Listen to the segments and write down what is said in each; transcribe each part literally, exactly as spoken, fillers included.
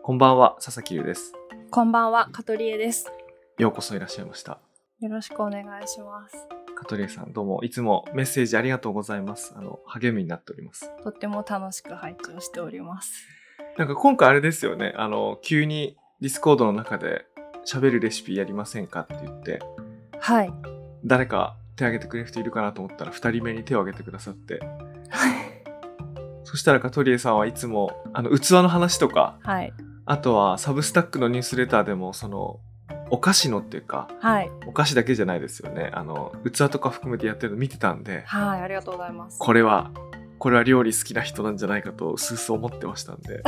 こんばんは、佐々木優です。 こんばんは、カトリエです。 ようこそいらっしゃいました。 よろしくお願いします。 カトリエさん、どうもいつもメッセージありがとうございます。あの励みになっております。 とっても楽しく拝聴しております。 なんか今回あれですよね。あの急にディスコードの中で喋るレシピやりませんかって言って、 はい。 誰か手挙げてくれる人いるかなと思ったらふたりめに手を挙げてくださって。そしたらカトリエさんはいつもあの器の話とか、 はい。 あとはサブスタックのニュースレターでもそのお菓子のっていうか、 はい、 お菓子だけじゃないですよね。あの器とか含めてやってるの見てたんで、 はい、ありがとうございます。 これはこれは料理好きな人なんじゃないかと薄々思ってましたんで。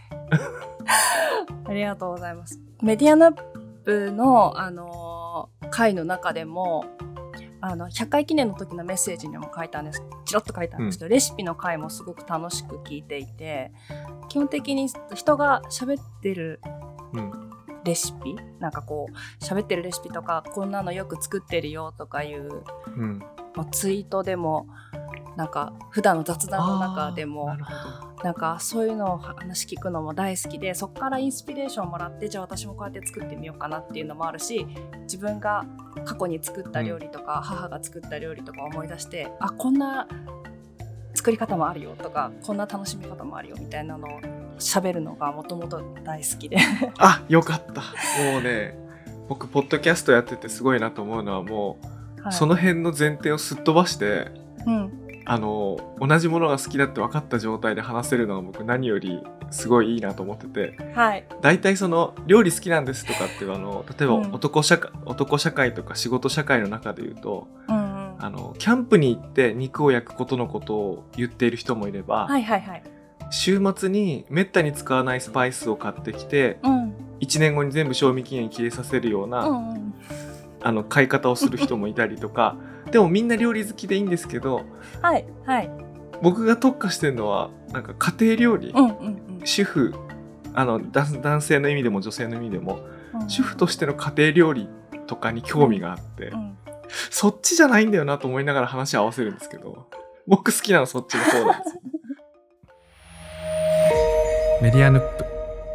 ありがとうございます。メディアナップのあのー、回の中でもあのひゃっかい記念の時のメッセージにも書いたんですチロッと書いたんですけど、うん、レシピの回もすごく楽しく聞いていて、基本的に人が喋ってるレシピ、うん、なんかこう喋ってるレシピとかこんなのよく作ってるよとかいう、うん、ツイートでもなんか普段の雑談の中でも な, なんかそういうのを話聞くのも大好きで、そこからインスピレーションをもらって、じゃあ私もこうやって作ってみようかなっていうのもあるし、自分が過去に作った料理とか、うん、母が作った料理とか思い出して、あ、こんな作り方もあるよとか、こんな楽しみ方もあるよみたいなのを喋るのがもともと大好きであ、よかった。もうね、僕ポッドキャストやっててすごいなと思うのはもう、はい、その辺の前提をすっ飛ばして、うん、あの同じものが好きだって分かった状態で話せるのが僕何よりすごいいいなと思ってて、はい、だいたいその料理好きなんですとかっていうあの例えば男社会、うん、男社会とか仕事社会の中で言うと、うんうん、あのキャンプに行って肉を焼くことのことを言っている人もいれば、はいはいはい、週末にめったに使わないスパイスを買ってきて、うん、いちねんごに全部賞味期限切れさせるような、うんうん、あの買い方をする人もいたりとかでもみんな料理好きでいいんですけど、はいはい、僕が特化してるのはなんか家庭料理、うんうんうん、主婦、あの男性の意味でも女性の意味でも、うん、主婦としての家庭料理とかに興味があって、うんうん、そっちじゃないんだよなと思いながら話を合わせるんですけど、僕好きなのそっちの方なんですよ。メディアヌップ、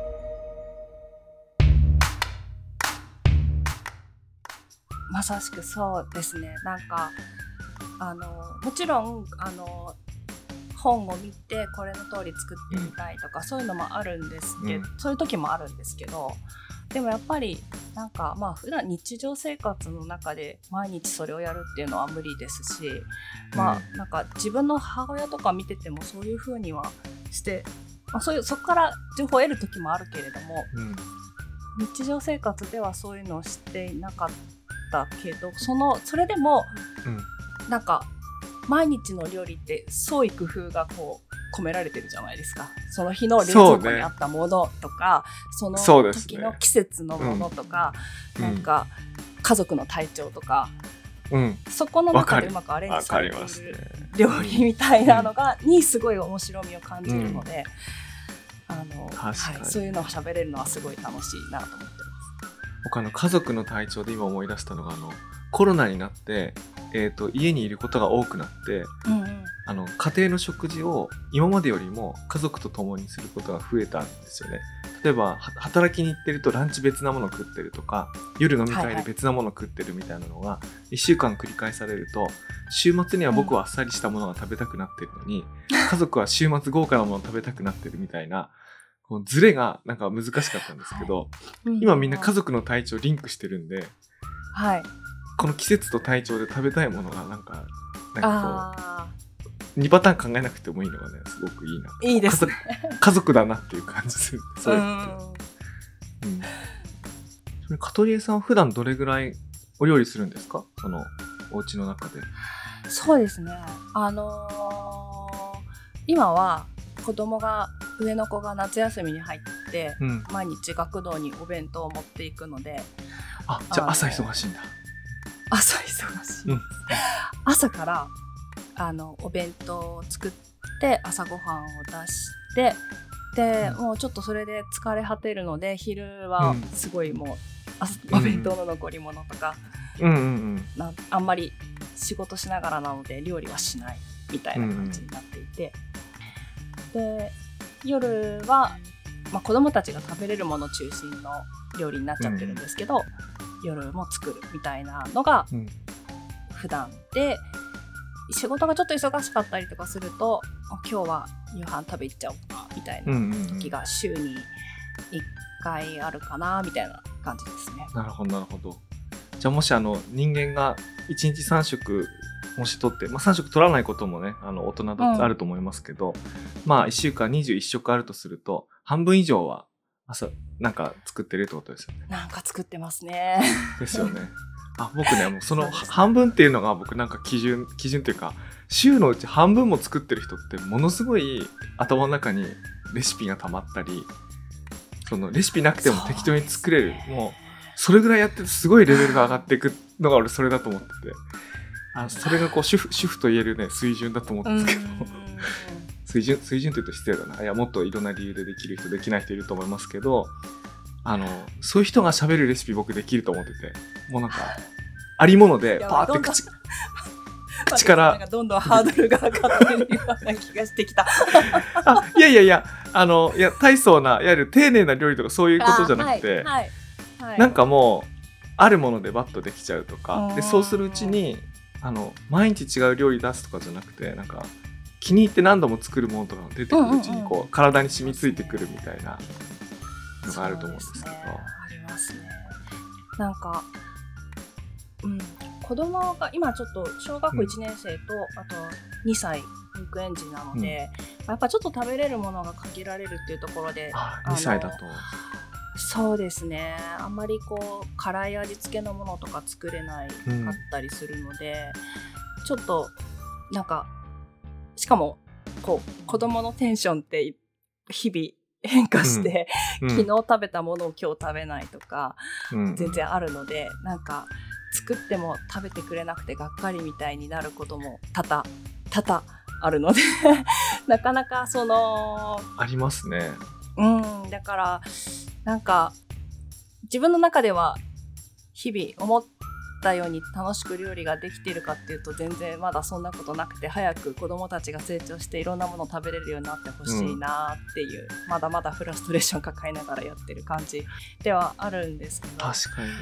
まさしくそうですね。なんかあのもちろんあの本を見てこれの通り作ってみたいとか、うん、そういうのもあるんですけど、うん、そういう時もあるんですけど、でもやっぱりなんかまあ普段日常生活の中で毎日それをやるっていうのは無理ですし、うん、まあなんか自分の母親とか見ててもそういう風にはして、まあ、そういうそこから情報を得る時もあるけれども、うん、日常生活ではそういうのをしていなかったけど、そのそれでも、うん、なんか毎日の料理って創意工夫がこう込められてるじゃないですか。その日の冷蔵庫にあったものとか、そ,、ね、その時の季節のものとか、うん、なんか家族の体調とか、うん、そこの中でうまくアレンジされている料理みたいなのが、うん、にすごい面白みを感じるので、うん、あのはい、そういうのを喋れるのはすごい楽しいなと思ってます。 僕あの家族の体調で今思い出したのが、あのコロナになって、えーと、家にいることが多くなって、うんうん、あの家庭の食事を今までよりも家族と共にすることが増えたんですよね。例えば働きに行ってるとランチ別なものを食ってるとか、夜飲み会で別なものを食ってるみたいなのがいっしゅうかん繰り返されると、週末には僕はあっさりしたものが食べたくなってるのに、うん、家族は週末豪華なものを食べたくなってるみたいなこのズレがなんか難しかったんですけど、はい、今みんな家族の体調リンクしてるんで、はい、この季節と体調で食べたいものがなんかなんかこうにパターン考えなくてもいいのがね、すごくいいな。 いいですね。 家族だなっていう感じする。そういうのって。うん。それカトリエさんは普段どれぐらいお料理するんですか？そのお家の中で。 そうですね。あのー、今は子供が上の子が夏休みに入って、うん、毎日学童にお弁当を持っていくので、 あ、じゃあ朝忙しいんだ。 朝忙しい、うん、朝からあのお弁当を作って朝ごはんを出してで、うん、もうちょっとそれで疲れ果てるので昼はすごいもう、うん、お弁当の残り物とか、うんうんうん、なあんまり仕事しながらなので料理はしないみたいな感じになっていて、うんうん、で夜はまあ、子供たちが食べれるもの中心の料理になっちゃってるんですけど、うん、夜も作るみたいなのが普段で、うん、仕事がちょっと忙しかったりとかすると今日は夕飯食べ行っちゃおうかみたいな時が週にいっかいあるかなみたいな感じですね。 なるほどなるほど。じゃあもしあの人間がいちにちさん食もし取って、まあ、さん食取らないこともねあの大人だとあると思いますけど、うん、まあいっしゅうかんにじゅういっ食あるとすると半分以上は朝なんか作ってるってことですよね。 なんか作ってますね。 ですよね。あ僕ねもうその半分っていうのが僕なんか基準基準っていうか週のうち半分も作ってる人ってものすごい頭の中にレシピが溜まったり、そのレシピなくても適当に作れる、もうそれぐらいやっててすごいレベルが上がっていくのが俺それだと思ってて、あそれがこう主婦主婦と言えるね水準だと思うんですけど水準水準というと失礼だな。いやもっといろんな理由でできる人できない人いると思いますけど、あのそういう人が喋るレシピ僕できると思ってて、もうなんかありものでパーって口口からなんかどんどんハードルが上がってるような気がしてきた。 あいやいやいやあのいや大層ないわゆる丁寧な料理とかそういうことじゃなくて、はいはいはい、なんかもうあるものでバッとできちゃうとかで、そうするうちにあの毎日違う料理出すとかじゃなくて、なんか気に入って何度も作るものとかが出てくるうちにこう、うんうん、体に染みついてくるみたいなのがあると思うんですけど。 ね、ありますね。なんか、うん、子供が今ちょっと小学校いちねん生と、うん、あとにさい保育園児なので、うん、やっぱちょっと食べれるものが限られるっていうところで、 あにさいだとそうですね、あんまりこう辛い味付けのものとか作れないかったりするので、うん、ちょっとなんかしかもこう子供のテンションって日々変化して、うん、昨日食べたものを今日食べないとか、うん、全然あるので、なんか作っても食べてくれなくてがっかりみたいになることも多々多々あるのでなかなかそのありますね。 うんだからなんか自分の中では日々思ったように楽しく料理ができているかっていうと全然まだそんなことなくて、早く子どもたちが成長していろんなものを食べれるようになってほしいなっていう、うん、まだまだフラストレーション抱えながらやってる感じではあるんですけど。 確かにね、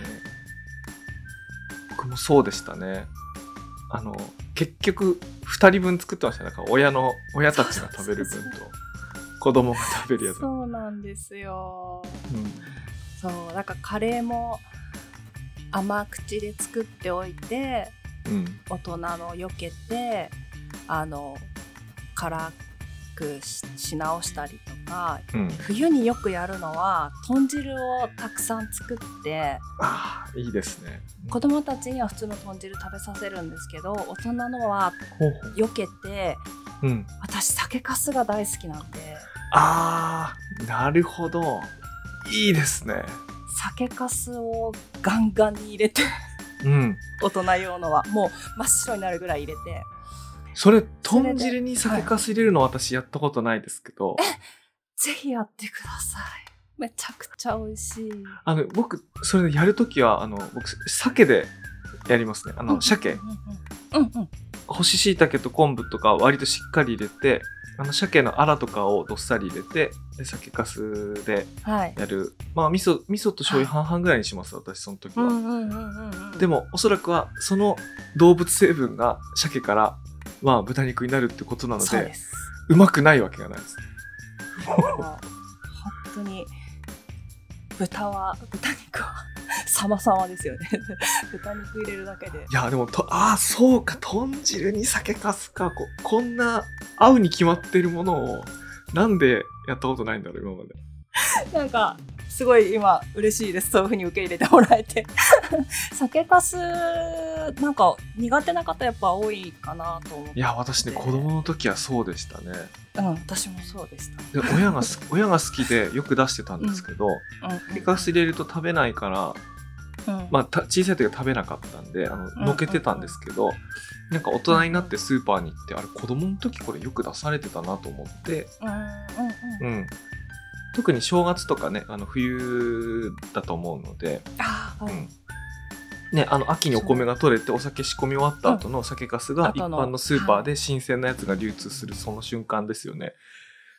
僕もそうでしたね。あの結局ふたりぶん作ってましたね。なんか親の親たちが食べる分と子供が食べるやつ。 そうなんですよ、うん、そうだからカレーも甘口で作っておいて、うん、大人の避けてあの辛く し, し直したりとか、うん、冬によくやるのは豚汁をたくさん作って、 あいいですね。 子供たちには普通の豚汁食べさせるんですけど、大人のは避けて、うん、私酒粕が大好きなんで。 あーなるほど、いいですね。 酒粕をガンガンに入れて、うん、大人用のはもう真っ白になるぐらい入れて。 それ豚汁に酒粕入れるの私やったことないですけど、 えぜひやってください。めちゃくちゃ美味しい。 あの僕それでやるときはあの僕鮭でやりますね。あの、うん、鮭、うんうんうん、干し椎茸と昆布とか割としっかり入れて、あの鮭のアラとかをどっさり入れて酒粕でやる、はい、まあ味噌味噌と醤油半々ぐらいにします、はい、私その時は、うんうんうんうん、でもおそらくはその動物成分が鮭からまあ豚肉になるってことなの で, でうまくないわけがないです。 本当に豚は豚肉は様々ですよね豚肉入れるだけで。 いやでもとあそうか、豚汁に酒粕か、 こ, こんな合うに決まってるものをなんでやったことないんだろう今まで。 なんかすごい今嬉しいです、そういう風に受け入れてもらえて酒粕なんか苦手な方やっぱ多いかなと思って。 いや私ね子供の時はそうでしたね。 うん私もそうでした。 で親が親が好きでよく出してたんですけど、酒粕入れると食べないから、うんまあ、た小さい時は食べなかったんであののけてたんですけど、うんうんうん、なんか大人になってスーパーに行ってあれ子供の時これよく出されてたなと思って、うんうんうんうん、特に正月とかねあの冬だと思うので、あ、うんね、あの秋にお米が取れてお酒仕込み終わった後の酒粕が一般のスーパーで新鮮なやつが流通するその瞬間ですよね。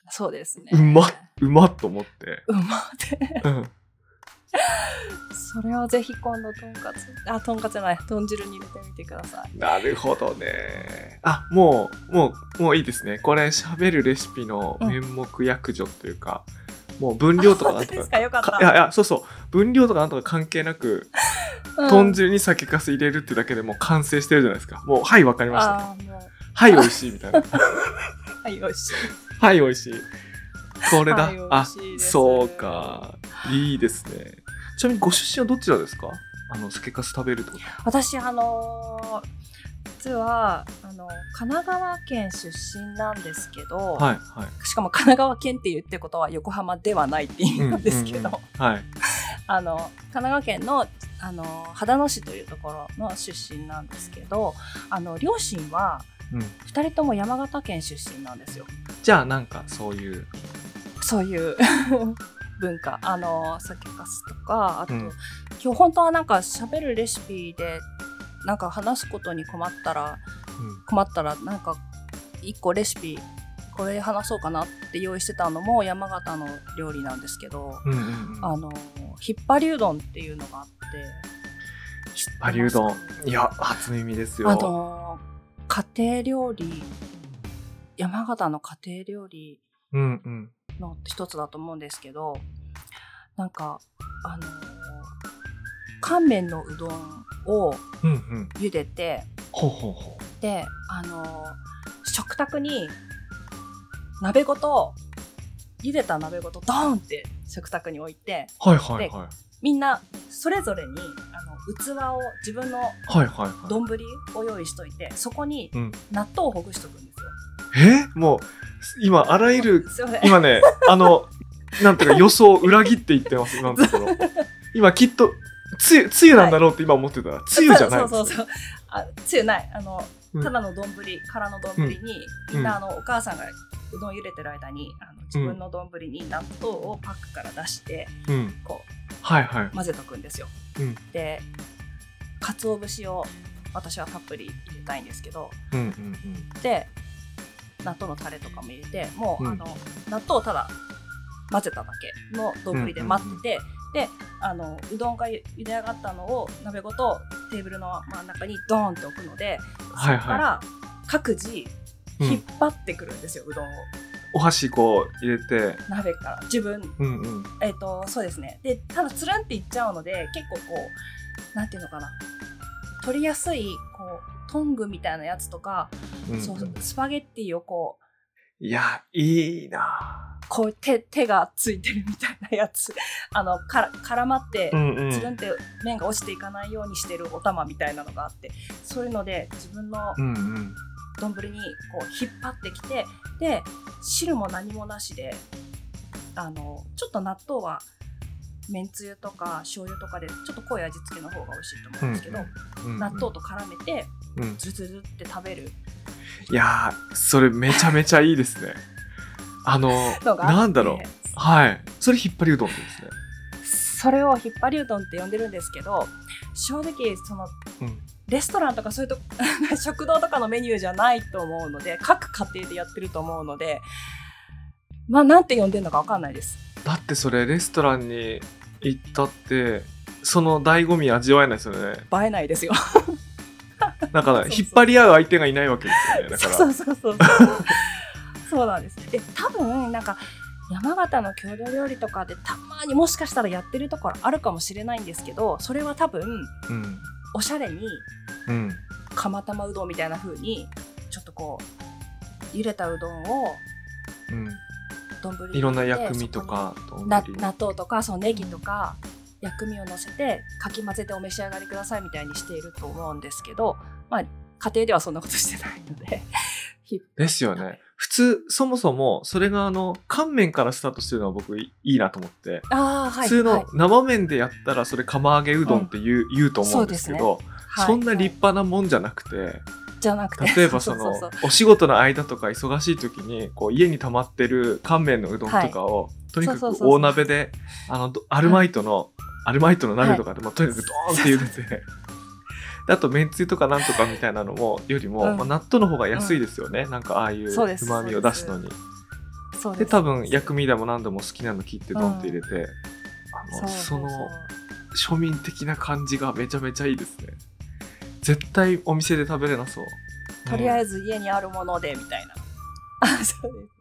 そうですね。 うまっうまっと思って。 うまって。うんそれをぜひ今度とんかつあとんかつじゃない豚汁に入れてみてください。 なるほどね。あもうもうもういいですね。これ喋るレシピの面目躍如というか、うん、もう分量とかなんとかかよかったいやいやそうそう分量とかなんとか関係なく、うん、豚汁に酒粕入れるってだけでもう完成してるじゃないですか。もうはいわかりました、ね、はい美味しいみたいなはい美味しいはい美味しいこれだ、はい、あそうかいいですね。ちなみにご出身はどちらですか？あの酒粕食べるってこと？ 私あのー、実はあの神奈川県出身なんですけど、はいはい、しかも神奈川県って言ってることは横浜ではないって意味なんですけど、うんうんうんはい、あの神奈川県の、あの秦野市というところの出身なんですけど、あの両親はふたりとも山形県出身なんですよ。 じゃあなんかそういうそういう文化、あの酒粕とかあと、うん、今日本当はなんか喋るレシピでなんか話すことに困ったら、うん、困ったらなんか一個レシピこれ話そうかなって用意してたのも山形の料理なんですけど、うんうんうん、あのひっぱりうどんっていうのがあって。 ひっぱりうどんいや初耳ですよ。 あの家庭料理山形の家庭料理の一つだと思うんですけど、うんうん、なんかあの乾麺のうどんを茹でて、うんうん、ほうほうほうであの食卓に鍋ごと茹でた鍋ごとドーンって食卓に置いて、はいはいはい、でみんなそれぞれにあの器を自分の丼を用意しといて、はいはいはい、そこに納豆をほぐしとくんですよ。 えもう今あらゆる今ねあのなんていうか予想を裏切っていってます今のところ今きっとつゆつゆなんだろうって今思ってたら、はい、つゆじゃないです。 そうそうそうあつゆないあのただの丼空の丼に、うん、みんなあのお母さんがうどん茹でてる間にあの自分の丼に納豆をパックから出して、うん、こう、はいはい、混ぜとくんですよ、うん、で鰹節を私はたっぷり入れたいんですけど、うんうんうん、で納豆のタレとかも入れてもう、うん、あの納豆をただ混ぜただけの丼で待ってて、うんうんうん、であのうどんが茹で上がったのを鍋ごとテーブルの真ん中にドーンって置くので、はいはい、そこから各自引っ張ってくるんですよ、うん、うどんをお箸こう入れて鍋から自分、うんうん、えっとそうですね。でただつるんっていっちゃうので結構こうなんていうのかな取りやすいこうトングみたいなやつとか、うんうん、そうスパゲッティをこういやいいなこう 手, 手がついてるみたいなやつあのから絡まって、うんうん、つるんって麺が落ちていかないようにしてるお玉みたいなのがあってそういうので自分の丼にこう引っ張ってきてで汁も何もなしであのちょっと納豆はめんつゆとか醤油とかでちょっと濃い味付けの方が美味しいと思うんですけど、うんうん、納豆と絡めてズルズルって食べる、 うん、いやーそれめちゃめちゃいいですねあのなんだろうはいそれひっぱりうどんですね。 それをひっぱりうどんって呼んでるんですけど正直その、うん、レストランとかそういうと食堂とかのメニューじゃないと思うので各家庭でやってると思うのでまあなんて呼んでるのか分かんないです。 だってそれレストランに行ったってその醍醐味味わえないですよね。 映えないですよだから引っ張り合う相手がいないわけですよね。だからそうそうそうそうそうなんです。で多分なんか山形の郷土料理とかでたまにもしかしたらやってるところあるかもしれないんですけどそれは多分、うん、おしゃれに、うん、釜玉うどんみたいな風にちょっとこう茹でたうどんを、うん、丼に入れていろんな薬味とかな納豆とかそのネギとか薬味を乗せてかき混ぜてお召し上がりくださいみたいにしていると思うんですけど、まあ、家庭ではそんなことしてないのでですよね。普通そもそもそれがあの乾麺からスタートしてるのは僕いいなと思ってあ、はい、普通の生麺でやったらそれ釜揚げうどんって言う、うん、言うと思うんですけど そ, うですね、はい、そんな立派なもんじゃなくてじゃなくて例えばそのそうそうそうお仕事の間とか忙しい時にこう家に溜まってる乾麺のうどんとかを、はい、とにかく大鍋であのアルマイトの、はい、アルマイトの鍋とかでも、はい、とにかくドーンって茹でてあとめんつゆとかなんとかみたいなのもよりも、うんまあ、納豆の方が安いですよね、うん、なんかああいううまみを出すのにそうで多分薬味でも何でも好きなの切ってドンって入れて、うん、あのそうそうそう、 その庶民的な感じがめちゃめちゃいいですね。絶対お店で食べれなそう。 とりあえず家にあるものでみたいな。そうです。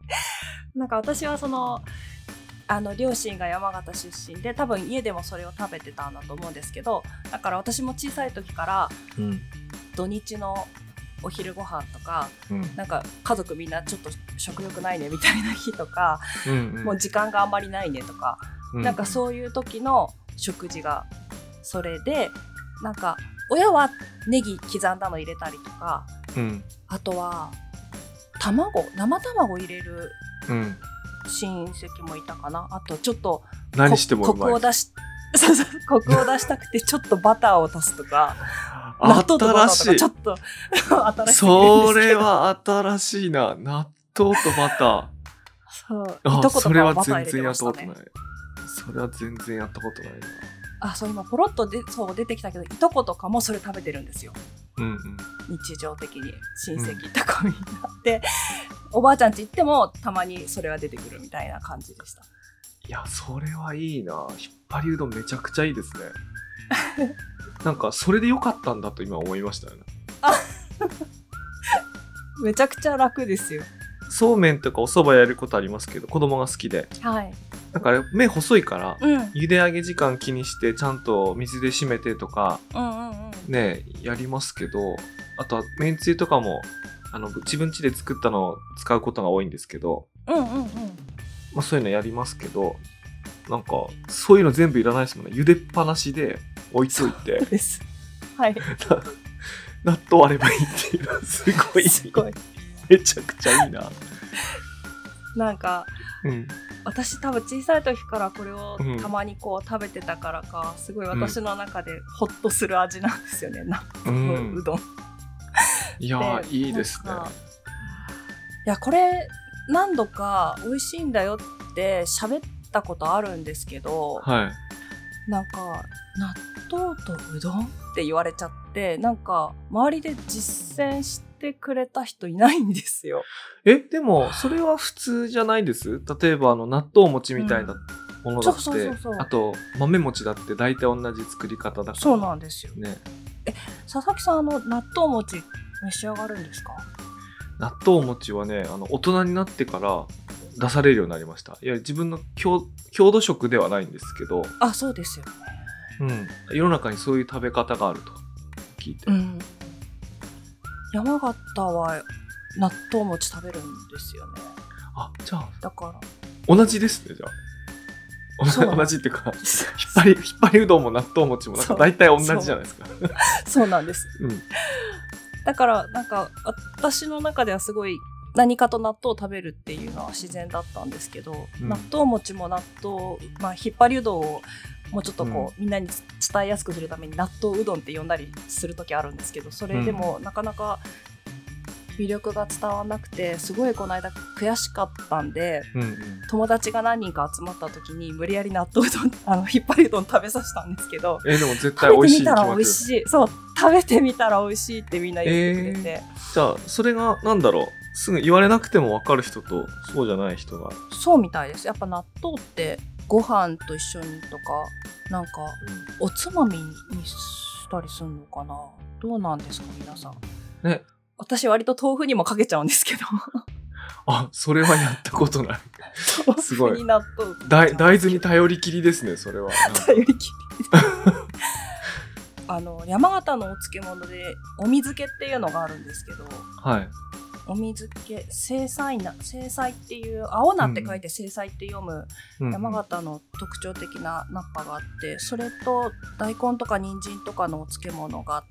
なんか私はそのあの両親が山形出身で多分家でもそれを食べてたんだと思うんですけど、だから私も小さい時から、うん、土日のお昼ご飯とか、うん、なんか家族みんなちょっと食欲ないねみたいな日とか、うんうん、もう時間があんまりないねとか、うん、なんかそういう時の食事がそれで、なんか親はネギ刻んだの入れたりとか、うん、あとは卵生卵入れる親戚もいたかな。あとちょっと何してもうまいコクを出しそうそうコクを出したくてちょっとバターを足すとか納豆とバターとかちょっと新しい。 それは新しいな。納豆とバター。 そう。 あ、それは全然やったことない。それは全然やったことないな。 あ、そう今ポロッとでそう出てきたけど、いとことかもそれ食べてるんですよ。うんうん。日常的に親戚とかみんな、うん、で、おばあちゃん家行ってもたまにそれは出てくるみたいな感じでした。 いや、それはいいな。ひっぱりうどんめちゃくちゃいいですね。なんかそれで良かったんだと今思いましたよね。 めちゃくちゃ楽ですよ。 そうめんとかお蕎麦やることありますけど、子供が好きで、はい、だから麺細いから、うん、茹で上げ時間気にしてちゃんと水で締めてとか、うんうんうん、ねやりますけど、あとはめんつゆとかもあの自分家で作ったのを使うことが多いんですけど、うんうんうん、まあ、そういうのやりますけど、なんかそういうの全部いらないですもんね。茹でっぱなしで置いといて、そうです、はい、納豆あればいいっていうのはすごいすごいめちゃくちゃいいな。 なんか、うん、私多分小さい時からこれをたまにこう食べてたからか、すごい私の中でホッとする味なんですよね、納豆うどん、うん、 いやいいですね。 いやこれ何度か美味しいんだよって喋ったことあるんですけど、はい、なんか納豆とうどんって言われちゃって、なんか周りで実践してくれた人いないんですよ。 え、でもそれは普通じゃないです？例えばあの納豆餅みたいなものだって、うん、あと豆餅だって大体同じ作り方だから。 そうなんですよね。え、佐々木さんあの納豆餅召し上がるんですか？ 納豆餅はね、あの大人になってから出されるようになりました。いや自分の郷土食ではないんですけど。 あ、そうですよね。 うん、世の中にそういう食べ方があると聞いて、うん、 山形は納豆餅食べるんですよね。 あ、じゃあだから同じですね。じゃあ同じっていうか引っ張り引っ張りうどんも納豆餅もなんか大体同じじゃないですか。 そう、そうなんです、うん、だからなんか私の中ではすごい何かと納豆を食べるっていうのは自然だったんですけど、うん、納豆餅も納豆、まあ、引っ張りうどんをもうちょっとこう、うん、みんなに伝えやすくするために納豆うどんって呼んだりする時あるんですけど、それでもなかなか魅力が伝わらなくて、すごいこの間悔しかったんで、うんうん、友達が何人か集まった時に無理やり納豆うどんあの引っ張りうどん食べさせたんですけど、 えー、でも絶対美味しいに決まってる。食べてみたら美味しい。 そう、食べてみたら美味しいってみんな言ってくれて、 えー、じゃあそれがなんだろう、すぐ言われなくても分かる人とそうじゃない人が。 そうみたいです。やっぱ納豆ってご飯と一緒にとかなんか、うん、おつまみにしたりするのかな。どうなんですか皆さんね。私割と豆腐にもかけちゃうんですけどあ、それはやったことないすごい豆腐に納豆大, 大豆に頼りきりですね。それは頼りきりあの山形のお漬物でお水漬けっていうのがあるんですけど、はい、お水漬け、青菜な、青菜っていう青菜って書いて青菜って読む山形の特徴的な菜っぱがあって、それと大根とか人参とかのお漬物があって、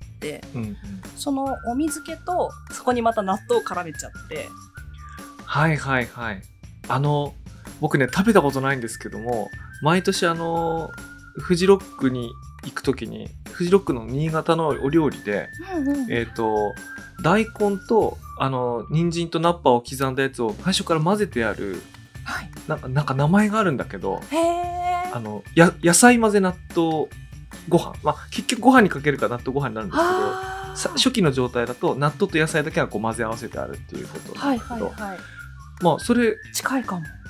うんうん、そのお水漬けとそこにまた納豆を絡めちゃって、 はいはいはい、あの僕ね食べたことないんですけども、毎年あのフジロックに行くときにフジロックの新潟のお料理で、うんうん、えっと大根とあの人参とナッパを刻んだやつを最初から混ぜてある、はい、な, なんか名前があるんだけど、へあのや野菜混ぜ納豆ご飯、まあ、結局ご飯にかけるから納豆ご飯になるんですけど、初期の状態だと納豆と野菜だけがこう混ぜ合わせてあるっていうことなんですけど、はいはいはい、まあそれ近いかも。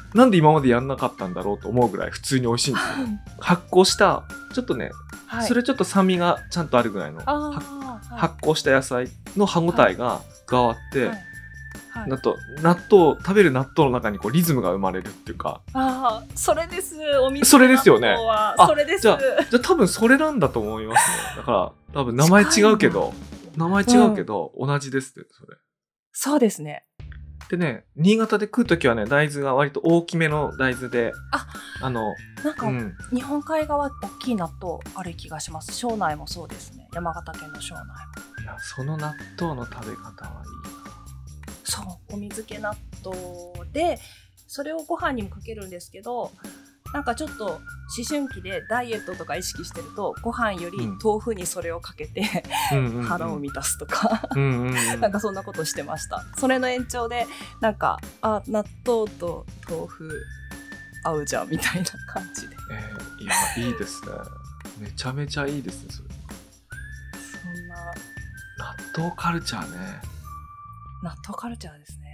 なんで今までやんなかったんだろうと思うぐらい普通に美味しいんですよ発酵したちょっとね、はい、それちょっと酸味がちゃんとあるぐらいの、はい、発酵した野菜の歯ごたえが加わって、はいはいはい、あと納豆食べる納豆の中にこうリズムが生まれるっていうか、 ああそれですお店それですよね。 それです。 じゃあじゃあ多分それなんだと思いますね。だから多分名前違うけど名前違うけど、うん、同じですってそれ。 そうですね。 でね、新潟で食うときはね、大豆が割と大きめの大豆で、 あ、 あの、 なんか、うん、日本海側って大きい納豆ある気がします。庄内もそうですね。山形県の庄内も。 いや、その納豆の食べ方はいいな。 そう、お水気納豆で、それをご飯にもかけるんですけど、なんかちょっと思春期でダイエットとか意識してるとご飯より豆腐にそれをかけて、うん、腹を満たすとかなんかそんなことしてました。それの延長でなんかあ納豆と豆腐合うじゃんみたいな感じで、 えー、いやいいですね。めちゃめちゃいいですねそれ。 そんな納豆カルチャーね。 納豆カルチャーですね。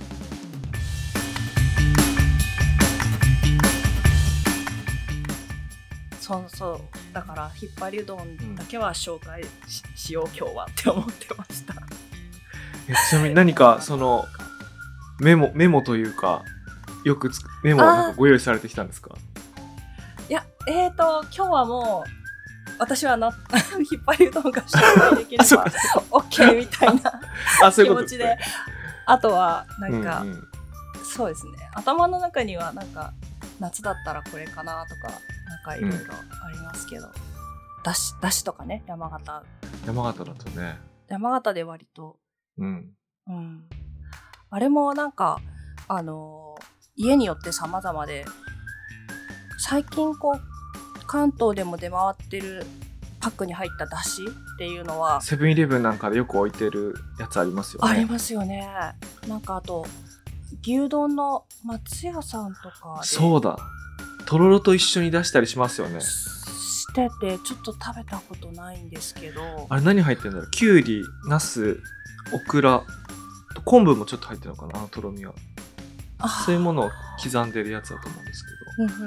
そうそうだからひっぱりうどんだけは紹介 し,、うん、しよう今日はって思ってました。 えちなみに何かそのメモメモというかよくつメモはなんかご用意されてきたんですか？ いやえーと今日はもう私はなひっぱりうどんが紹介できれば OK みたいなあそういうことです、ね、気持ちであとはなんか、うんうん、そうですね頭の中にはなんか夏だったらこれかなとかなんかいろいろありますけど、うん、だし、だしとかね山形山形だとね山形で割とうんうん、あれもなんかあのー、家によって様々で最近こう関東でも出回ってるパックに入っただしっていうのはセブンイレブンなんかでよく置いてるやつありますよね。 ありますよね。なんかあと牛丼の松屋さんとかでそうだとろろと一緒に出したりしますよね。 しててちょっと食べたことないんですけどあれ何入ってるんだろう。きゅうり、ナス、オクラ昆布もちょっと入ってるのかなとろみは。そういうものを刻んでるやつだと思うんですけど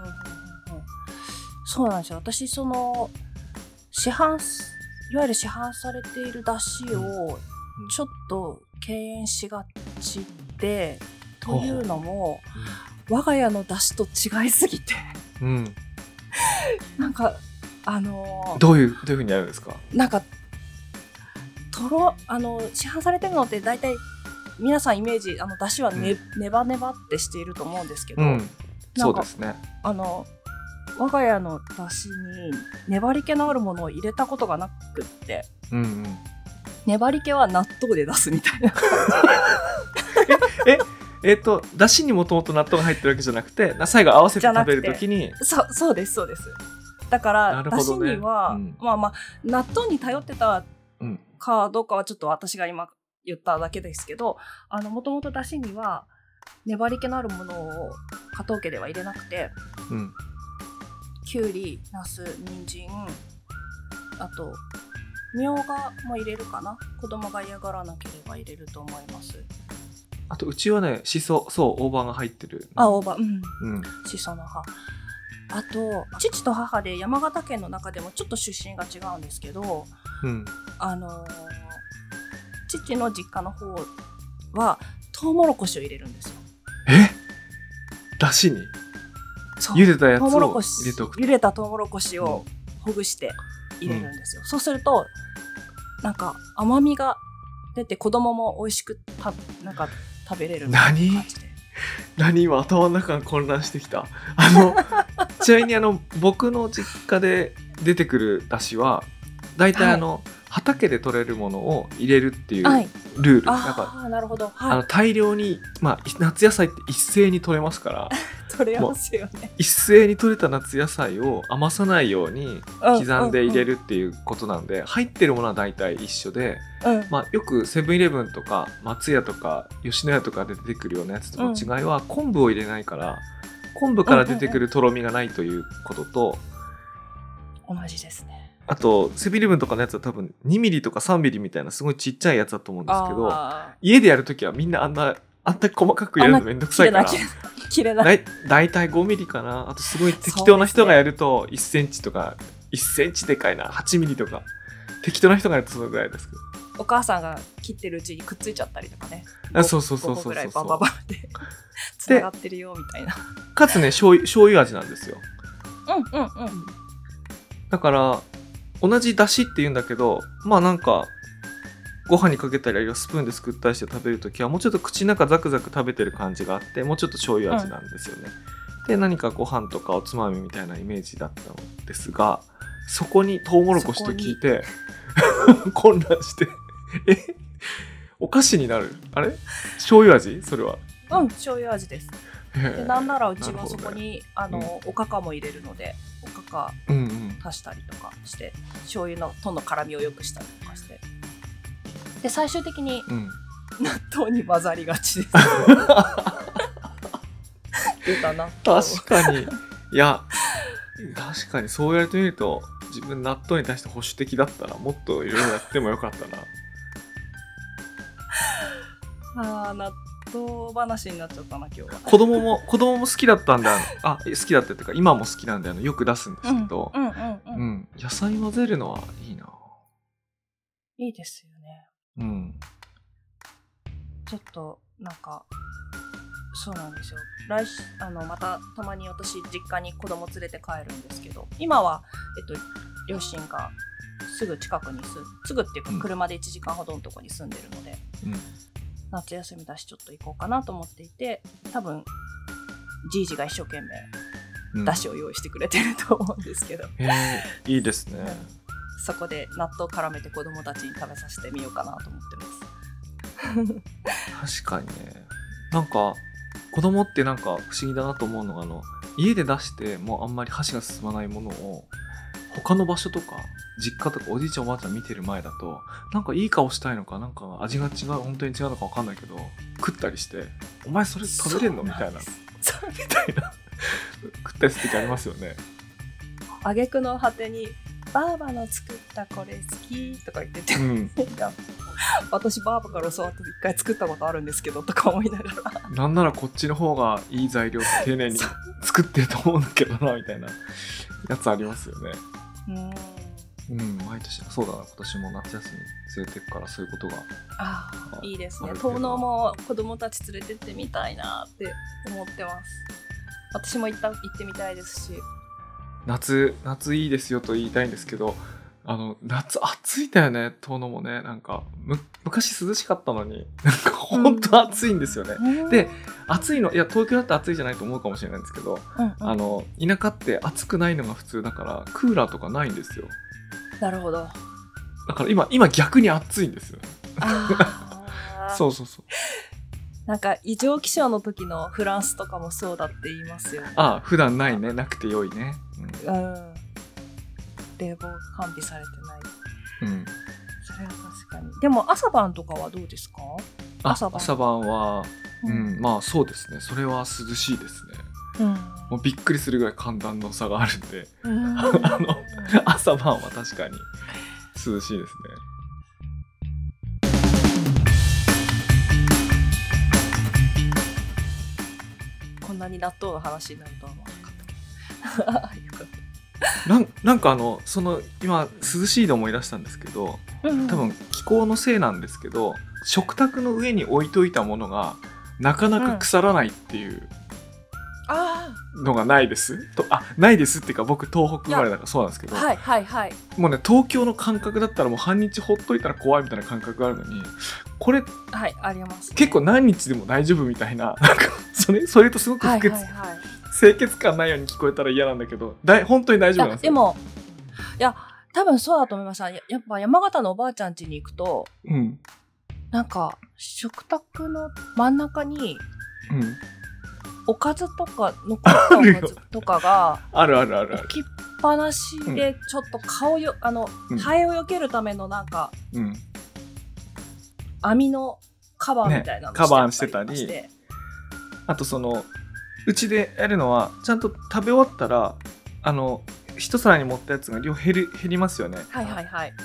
そうなんですよ。私その市販いわゆる市販されている出汁をちょっと敬遠しがちで、うん、というのも、うん、我が家の出汁と違いすぎて、うん、なんかあのー、 どういうどういう風にやるんですか。 なんかとろあの市販されてるのって大体皆さんイメージあの出汁はね、うん、ネバネバってしていると思うんですけど、うん、 そうですね。 あの我が家の出汁に粘り気のあるものを入れたことがなくって、うんうん、粘り気は納豆で出すみたいなえええー、と出汁にもともと納豆が入ってるわけじゃなくて最後合わせて食べるときにそそうですそうです。だから、ね、出汁には、うん、まあまあ納豆に頼ってたかどうかはちょっと私が今言っただけですけどもともと出汁には粘り気のあるものを加藤家では入れなくて、うん、きゅうり、ナス、人参あとみょうがも入れるかな。子供が嫌がらなければ入れると思います。 あとうちはねしそそう大葉が入ってる。 あ大葉うん、うん、しその葉。あと父と母で山形県の中でもちょっと出身が違うんですけど、うん、あのー、父の実家の方はトウモロコシを入れるんですよ。 えだしに茹でたやつを入れておく。 茹でたトウモロコシをほぐして入れるんですよ、うん、そうするとなんか甘みが出て子供も美味しくたなんか食べれる感じで。 何何今頭の中が混乱してきた。あのちなみにあの僕の実家で出てくるだしはだいたいあの、はい、畑で採れるものを入れるっていうルール、はい、なんかあなるほど、はい、 あの大量に、まあ、夏野菜って一斉に採れますから取れますよね。 一斉に採れた夏野菜を余さないように刻んで入れるっていうことなんで、うんうんうん、入ってるものは大体一緒で、うんまあ、よくセブンイレブンとか松屋とか吉野家とかで出てくるようなやつとの違いは、うん、昆布を入れないから昆布から出てくるとろみがないということと、 うんうんうん、同じですね。 あとセブンイレブンとかのやつは多分にミリとかさんミリみたいなすごいちっちゃいやつだと思うんですけど家でやるときはみんなあんなあんな細かく入れるのめんどくさいから切れない。 だいたいごミリかな。あとすごい適当な人がやるといっセンチとか、いっセンチでかいな、はちミリとか適当な人がやるとそのぐらいですけど、 お母さんが切ってるうちにくっついちゃったりとかね。 あ、そうそうそうそうそう、 ごこぐらいバババってつながってるよみたいな。 かつね、醤油、醤油味なんですよ。 うんうんうん。 だから同じだしって言うんだけど、まあなんかご飯にかけたりあるいはスプーンですくったりして食べるときはもうちょっと口の中ザクザク食べてる感じがあって、もうちょっと醤油味なんですよね、うん、で何かご飯とかおつまみみたいなイメージだったのですが、そこにトウモロコシと聞いて混乱してえお菓子になる、あれ醤油味、それは。 うん、醤油味です。でなんならうちはそこに、ね、あの、うん、おかかも入れるので、おかか足したりとかして、うんうん、醤油のとの辛みを良くしたりとかして、で最終的に、うん、納豆に混ざりがちです出たな。 確かに、いや確かにそう言われてみると、自分納豆に対して保守的だったらもっといろいろやってもよかったなあ、納豆話になっちゃったな今日は。 子供も子供も好きだったんだ、あ、好きだったっていうか今も好きなんで、あのよく出すんですけど、うんうんうんうんうん、野菜混ぜるのはいいな。 いいですよね。うん。ちょっとなんかそうなんですよ。来あのまたたまに私実家に子供連れて帰るんですけど、今はえっと両親がすぐ近くに住すぐっていうか車でいちじかんほどのとこに住んでるので、うん、夏休みだしちょっと行こうかなと思っていて、多分じいじが一生懸命だしを用意してくれてると思うんですけど、 うん、えー、いいですね、 うん、そこで納豆絡めて子供たちに食べさせてみようかなと思ってます確かにね。なんか子供ってなんか不思議だなと思うのが、あの家で出してもうあんまり箸が進まないものを他の場所とか実家とかおじいちゃんおばあちゃん見てる前だと、なんかいい顔したいのか、なんか味が違う、本当に違うのか分かんないけど食ったりして、お前それ食べれんのみたいなみたいな食ったりする時ありますよね。 挙句の果てにバーバの作ったこれ好きとか言ってて、うん、私バーバから教わって一回作ったことあるんですけどとか思いながら、 なんならこっちの方がいい材料丁寧に作ってると思うんだけどなみたいなやつありますよね。うん、うん、毎年そうだな。今年も夏休み連れてくからそういうことが、 ああいいですね。遠野も子供たち連れてってみたいなって思ってます。私も行った行ってみたいですし、 夏夏いいですよと言いたいんですけど、あの夏暑いんだよね。遠野もね、なんかむ昔涼しかったのになんか本当暑いんですよね、うん、で暑いの、いや東京だって暑いじゃないと思うかもしれないんですけど、うんうん、あの田舎って暑くないのが普通だからクーラーとかないんですよ。 なるほど。 だから今今逆に暑いんですよ。あそうそうそう。 なんか異常気象の時のフランスとかもそうだって言いますよね。 ああ、普段ないね、なくて良いね、 うん、うん、冷房完備されてない、うん、それは確かに。でも朝晩とかはどうですか？ 朝晩、朝晩は、うんうん、まあそうですね、それは涼しいですね、うん、もうびっくりするぐらい寒暖の差があるんで、うん、あの朝晩は確かに涼しいですね。 こんなに納豆の話になるとは思わなかったけどよかったな, なんかあのその今涼しいで思い出したんですけど、うんうん、多分気候のせいなんですけど、食卓の上に置いといたものがなかなか腐らないっていうのがないです、うん、とあないですっていうか、僕東北生まれだからそうなんですけど、 はいはいはい、 もうね東京の感覚だったらもう半日ほっといたら怖いみたいな感覚があるのに、これ、 はい、ありますね、 結構何日でも大丈夫みたい な, なんかそれそれとすごく不潔、はいはいはい、清潔感ないように聞こえたら嫌なんだけど、だい本当に大丈夫なんですよ。 でもいや多分そうだと思います。 や, やっぱ山形のおばあちゃん家に行くと、うん、なんか食卓の真ん中に、うん、おかずとか残ったおかずとかがあるあるあるある置きっぱなしで、ちょっと顔よあの、うん、ハエを避けるためのなんか、うん、網のカバーみたいなの、 ね、カバーしてたり、あとそのうちでやるのはちゃんと食べ終わったらあの一皿に盛ったやつが量減り、減りますよね。 はいはいはい。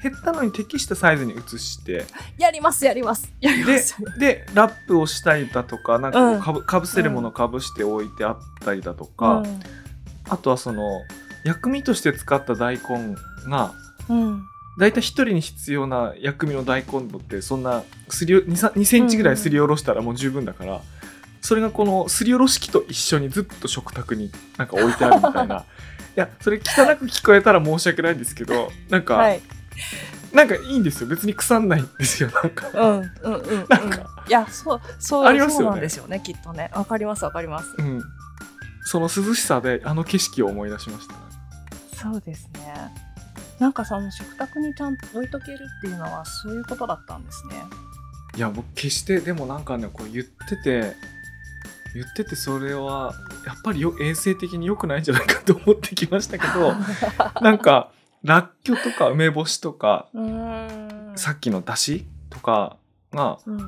減ったのに適したサイズに移してやりますやりますやりますで, でラップをしたりだとかなんかこうかぶ、うん、かぶせるものをかぶして置いてあったりだとか、うん、あとはその薬味として使った大根が、うん、だいたいひとりに必要な薬味の大根度ってそんなすり 2, にセンチぐらいすりおろしたらもう十分だから、うん、それがこのすりおろし器と一緒にずっと食卓になんか置いてあるみたいないやそれ汚く聞こえたら申し訳ないんですけどなんか、はい、なんかいいんですよ別に腐んないんですよなんかうんうんうん、うん、なんかいやそうそう、ありますよね、そうなんですよねきっとねわかりますわかります、うん、 その涼しさであの景色を思い出しました、ね、 そうですねなんかその食卓にちゃんと置いとけるっていうのはそういうことだったんですね。 いや僕決してでもなんかねこう言ってて言っててそれはやっぱりよ衛生的に良くないんじゃないかと思ってきましたけどなんからっきょうとか梅干しとかうーんさっきのだしとかが、うん、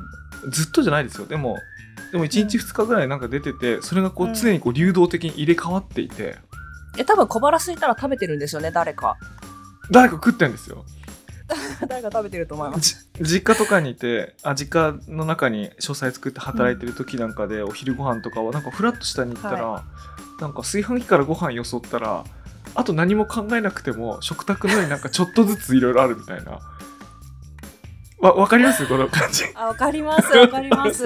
ずっとじゃないですよでもでもいちにちふつかぐらいなんか出ててそれがこう常にこう流動的に入れ替わっていて、 え多分小腹空いたら食べてるんですよね誰か誰か食ってんですよ誰か食べてると思います実家とかにいてあ実家の中に書斎作って働いてる時なんかで、うん、お昼ご飯とかはなんかフラッと下に行ったら、はい、なんか炊飯器からご飯よそったらあと何も考えなくても食卓の上になんかちょっとずついろいろあるみたいなわ分かりますこの感じあ分かります分かります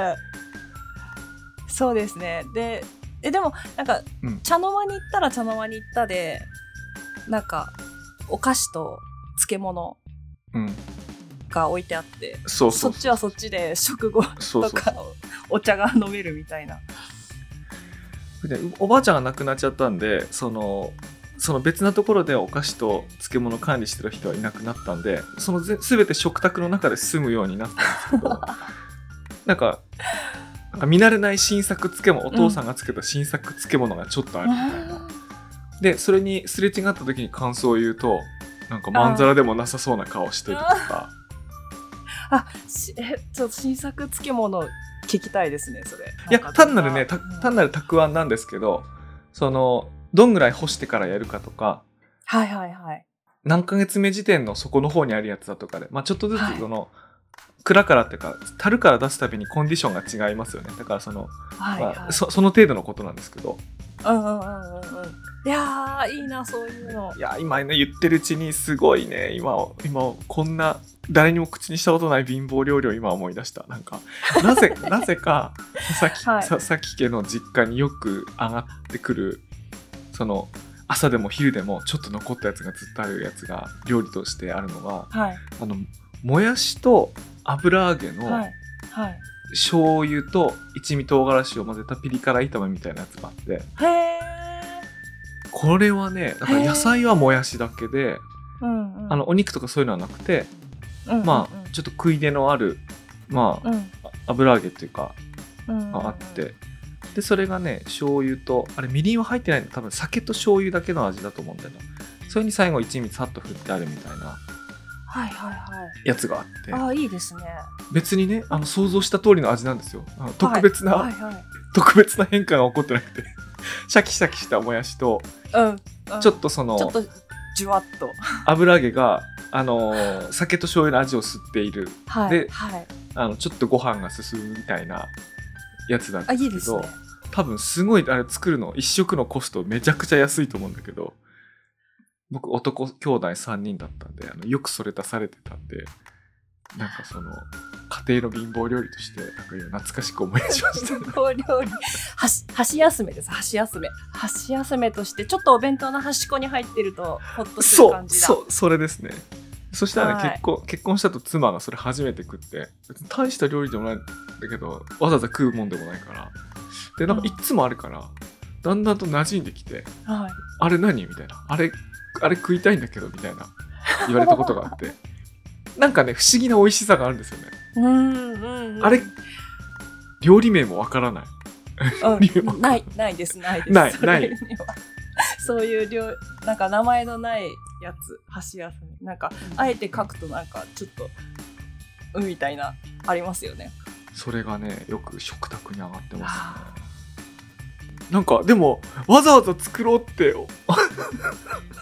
そうですねでえでもなんか、うん、茶の間に行ったら茶の間に行ったでなんかお菓子と漬物が置いてあって、うん、そうそうそうそっちはそっちで食後とかそうそうそうお茶が飲めるみたいなでおばあちゃんが亡くなっちゃったんでそのその別なところでお菓子と漬物管理してる人はいなくなったんでそのぜ全て食卓の中で済むようになったんですけどなんかなんか見慣れない新作漬物お父さんがつけた新作漬物がちょっとあるみたいな、うんでそれにすれ違った時に感想を言うとなんかまんざらでもなさそうな顔してるとかあしえちょっと新作漬物聞きたいですねそれいや単なるねた単なるたくあんなんですけどそのどんぐらい干してからやるかとかはいはいはい何ヶ月目時点の底の方にあるやつだとかで、まあ、ちょっとずつその、はい蔵からっていうか樽から出すたびにコンディションが違いますよねだからその、はいはいまあ、そ, その程度のことなんですけどうんうんうんうんいやーいいなそういうのいや今ね言ってるうちにすごいね今今こんな誰にも口にしたことない貧乏料理を今思い出したなんかなぜなぜか佐々木、はい、佐々木家の実家によく上がってくるその朝でも昼でもちょっと残ったやつがずっとあるやつが料理としてあるのが、はい、あのもやしと油揚げの、はいはい、醤油と一味唐辛子を混ぜたピリ辛炒めみたいなやつがあってへこれはねだから野菜はもやしだけで、うんうん、あのお肉とかそういうのはなくて、うんうんうん、まあちょっと食い出のある、まあうん、油揚げっていうか、うんうんうん、があってでそれがね醤油とあれみりんは入ってないの多分酒と醤油だけの味だと思うんだよなそれに最後一味さっと振ってあるみたいなはいはいはい、 やつがあってあいいですね別にねあの想像した通りの味なんですよあの特別な、はいはいはい、特別な変化が起こってなくてシャキシャキしたもやしと、うんうん、ちょっとそのちょっとじゅわっと油揚げが、あのー、酒と醤油の味を吸っている、はい、で、はい、あのちょっとご飯が進むみたいなやつなんですけどあいいですね多分すごいあれ作るの一食のコストめちゃくちゃ安いと思うんだけど僕男兄弟さんにんだったんであのよくそれ出されてたんでなんかその家庭の貧乏料理としてなんか懐かしく思い出しました、ね、 貧乏料理箸休めです箸休め箸休めとしてちょっとお弁当の端っこに入ってるとホッとする感じだそうそうそれですねそしたらね、はい、結婚結婚したと妻がそれ初めて食って別に大した料理でもないんだけどわざわざ食うもんでもないからでなんかいつもあるから、うん、だんだんと馴染んできて、はい、あれ何みたいなあれあれ食いたいんだけどみたいな言われたことがあってなんかね不思議な美味しさがあるんですよねうんうん、うん、あれ料理名もわからない、 うん、ないないですないですないないそういう料なんか名前のないやつ箸休めなんかあえて書くとなんかちょっとうんみたいなありますよねそれがねよく食卓に上がってますねなんかでもわざわざ作ろうって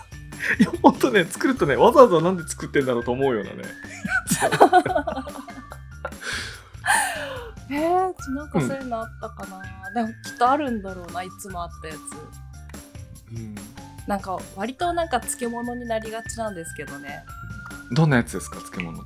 いや本当ね、作るとね、わざわざなんで作ってんだろうと思うようなねえー、なんかそういうのあったかな、うん、でもきっとあるんだろうな、いつもあったやつ、うん、なんか割となんか漬物になりがちなんですけどね。 どんなやつですか、漬物って。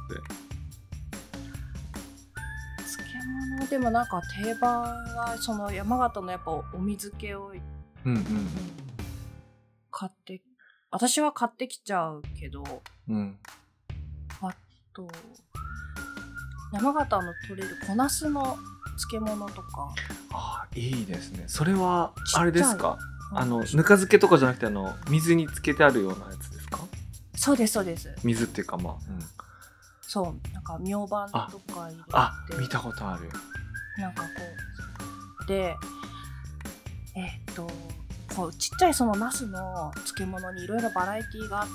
漬物でもなんか定番はその山形のやっぱお水気を、うんうんうん、買って私は買ってきちゃうけど、うん、あと山形の取れる小ナスの漬物とか。 あ、いいですね。それはあれですか、あのぬか漬けとかじゃなくて、あの水につけてあるようなやつですか。 そうですそうです。 水っていうか、まあ、うん、 そうなんかみょうばんとか入れて、 ああ見たことある。 なんかこうでえー、っとこうちっちゃいそのナスの漬物にいろいろバラエティがあって、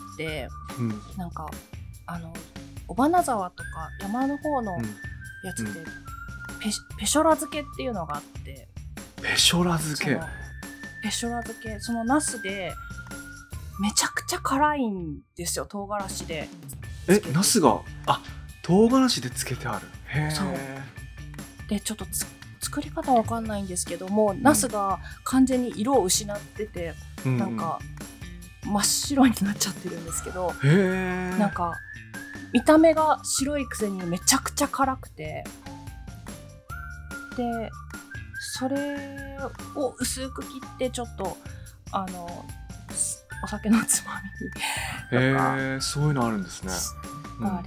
うん、なんかあの尾花沢とか山の方のやつで、うん、ペ, ペショラ漬けっていうのがあって。 ペショラ漬け。 ペショラ漬け、そのナスでめちゃくちゃ辛いんですよ、唐辛子で。 え、ナスがあ唐辛子で漬けてある。へえ。 そうでちょっとつ作り方わかんないんですけども、うん、ナスが完全に色を失ってて、うん、なんか真っ白になっちゃってるんですけど、へなんか見た目が白いくせにめちゃくちゃ辛くて、でそれを薄く切ってちょっとあのお酒のつまみにとか。 へえ、そういうのあるんですね。 うん、あり、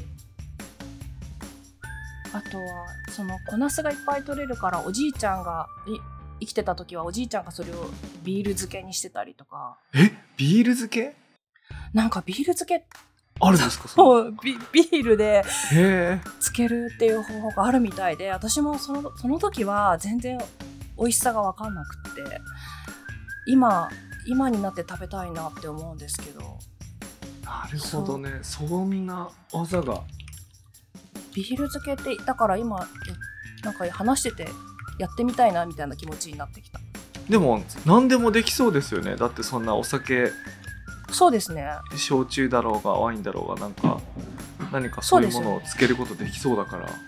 あとはその小ナスがいっぱい取れるから、おじいちゃんが生きてた時はおじいちゃんがそれをビール漬けにしてたりとか。 え、ビール漬け？ なんかビール漬けあるんですか？ そう、ビ, ビールで漬けるっていう方法があるみたいで、私もその、その時は全然美味しさが分かんなくって、今今になって食べたいなって思うんですけど。 なるほどね、そ, そんな技が。 ビール漬けってだから今なんか話しててやってみたいなみたいな気持ちになってきた。 でも何でもできそうですよね。だってそんなお酒、 そうですね、 焼酎だろうがワインだろうが、なんか何かそういうものをつけることできそうだから、ね、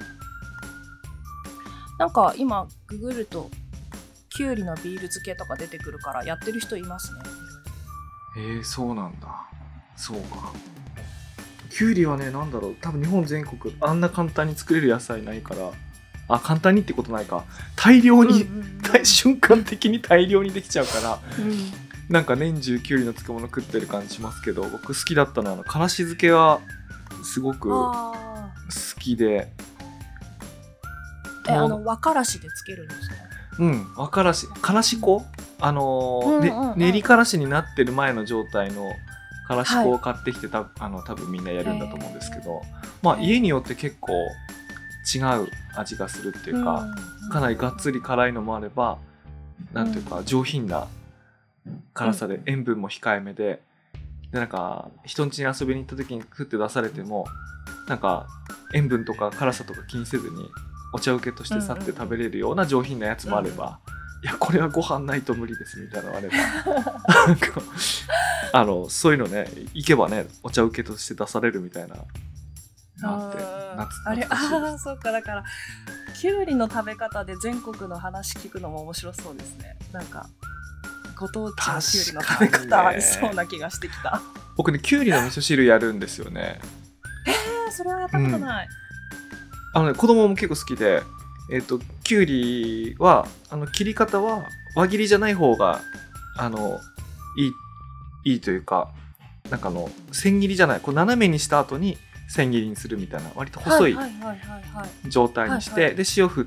なんか今ググるときゅうりのビール漬けとか出てくるからやってる人いますね。 えー、そうなんだ。そうか。きゅうりはね、なんだろう、多分日本全国あんな簡単に作れる野菜ないから。あ、簡単にってことないか、大量に、うんうんうん、瞬間的に大量にできちゃうから、うん、なんか年中きゅうりの漬物食ってる感じしますけど、僕好きだったのはあのからし漬けはすごく好きで。 え、あの和からしで漬けるんですか？ うん、和からし、からし粉、あのーうんうんうん、ね、練りからしになってる前の状態のからし粉を買ってきて、はい、たあの多分みんなやるんだと思うんですけど、まあ家によって結構違う味がするっていうか、うん、かなりがっつり辛いのもあれば、なんていうか上品な辛さで塩分も控えめで、でなんか人ん家に遊びに行った時に食って出されても、なんか塩分とか辛さとか気にせずにお茶受けとしてさって食べれるような上品なやつもあれば、いやこれはご飯ないと無理ですみたいなのがあればなんかあのそういうのね、行けばねお茶受けとして出されるみたいな。 ああれ、ああ、そうか、だからきゅうりの食べ方で全国の話聞くのも面白そうですね。なんかご当地のきゅうりの食べ方ありそうな気がしてきた。 僕ね、きゅうりの味噌汁やるんですよね。 えー、それはやったことない、 うん、あのね、子供も結構好きで、えーと、きゅうりはあの切り方は輪切りじゃない方があのいい、いいというか、なんかあの千切りじゃない、こう斜めにした後に千切りにするみたいな、割と細い状態にして、で塩振って、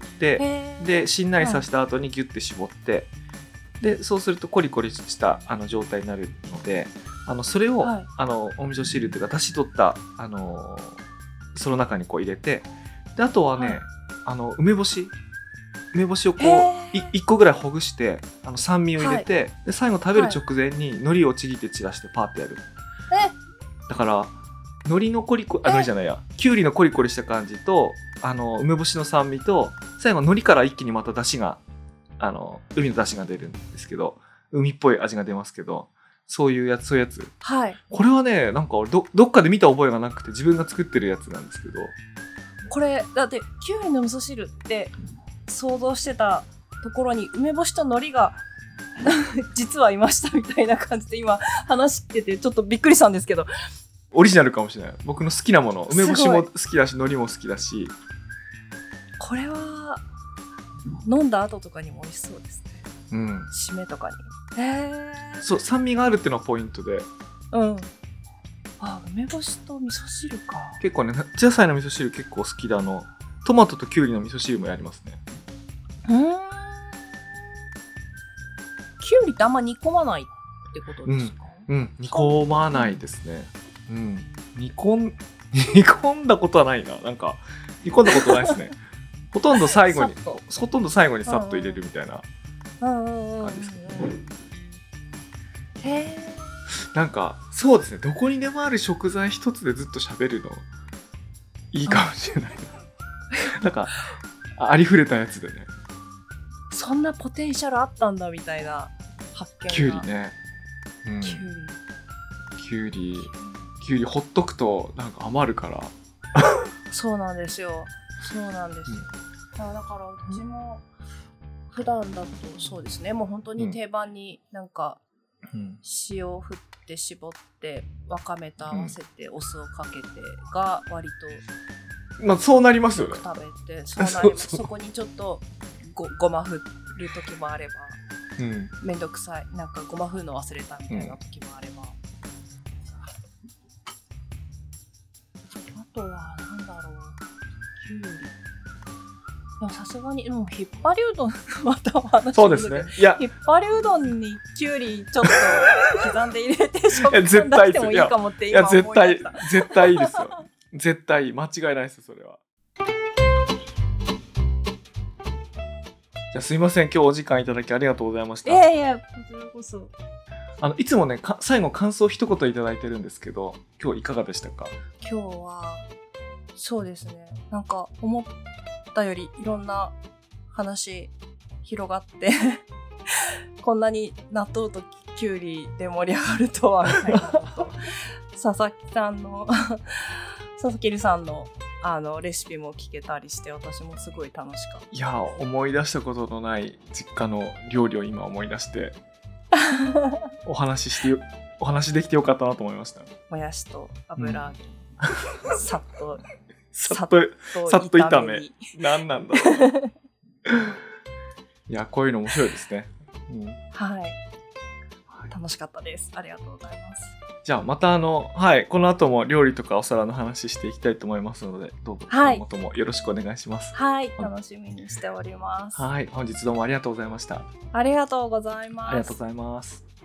でしんなりさせた後にギュッて絞って、でそうするとコリコリしたあの状態になるので、あのそれを、はい、あのお味噌汁っていうか出し取ったあのその中にこう入れて、であとはね、はい、あの梅干し梅干しをこういいっこぐらいほぐしてあの酸味を入れて、はい、で最後食べる直前に海苔をちぎって散らしてパーってやる。だから海苔のコリコリ、あ、海苔じゃないや、きゅうりのコリコリした感じと、あの梅干しの酸味と、最後海苔から一気にまた出汁が、あの海の出汁が出るんですけど、海っぽい味が出ますけど、 そういうやつ、そういうやつ。 はい。 これはね、なんか俺 ど, どっかで見た覚えがなくて自分が作ってるやつなんですけど。 これだってきゅうりの味噌汁って想像してたところに梅干しと海苔が実はいましたみたいな感じで今話しててちょっとびっくりしたんですけど。 オリジナルかもしれない。僕の好きなもの。梅干しも好きだし海苔も好きだし。 これは飲んだ後とかにも美味しそうですね。 うん。 締めとかに。へー。 そう、酸味があるっていうのがポイントで。 うん。あ、梅干しと味噌汁か。 結構ね、夏野菜の味噌汁結構好きで、あのトマトときゅうりの味噌汁もやりますね。 うーん。きゅうりってあんま煮込まないってことですか？ うん、うん、煮込まないですね。うん、煮込ん煮込んだことはないな。なんか煮込んだことないですね。ほとんど最後にほとんど最後にさっと入れるみたいな感じですけどね。 へえ。 なんかそうですね。どこにでもある食材一つでずっと喋るのいいかもしれない。なんかありふれたやつでね。 そんなポテンシャルあったんだみたいな発見が。 きゅうりね。うん、 きゅうり。 きゅうりきゅうりほっとくとなんか余るから。 そうなんですよ。そうなんですよ。うん、だからうちも普段だとそうですね。もう本当に定番になんか塩を振って絞ってわかめと合わせてお酢をかけてが割と、 まあそうなりますよね。 食べてそうなります。そこにちょっと ご, ごま振る時もあれば、うん、めんどくさいなんかごま振るの忘れたみたいな時もあれば、うん、あとはなんだろう、きゅうり。でもさすがにもうひっぱりうどんまた話そうですね。いやひっぱりうどんにきゅうりちょっと刻んで入れて食感出してもいいかもって今思いました。 いや絶対絶対いいですよ。絶対間違いないですよそれは。じゃあすいません、今日お時間いただきありがとうございました。 いやいやこちらこそ。 あのいつもねか最後感想一言いただいてるんですけど、今日いかがでしたか？ 今日はそうですね、なんか思ったよりいろんな話広がってこんなに納豆ときゅうりで盛り上がるとはみたいなと佐々木さんの佐々木さんのあのレシピも聞けたりして私もすごい楽しかった。 いや思い出したことのない実家の料理を今思い出してお話ししてお話できてよかったなと思いました。 もやしと油揚げ、うん、さっとさっとさっと炒め何なんだろういやこういうの面白いですね、うん、 はい、はい、楽しかったです。ありがとうございます。 じゃあまたあのはいこの後も料理とかお皿の話していきたいと思いますので、どうぞ今後ともよろしくお願いします。 はい、楽しみにしております。 はい、本日どうもありがとうございました。 ありがとうございます。 ありがとうございます。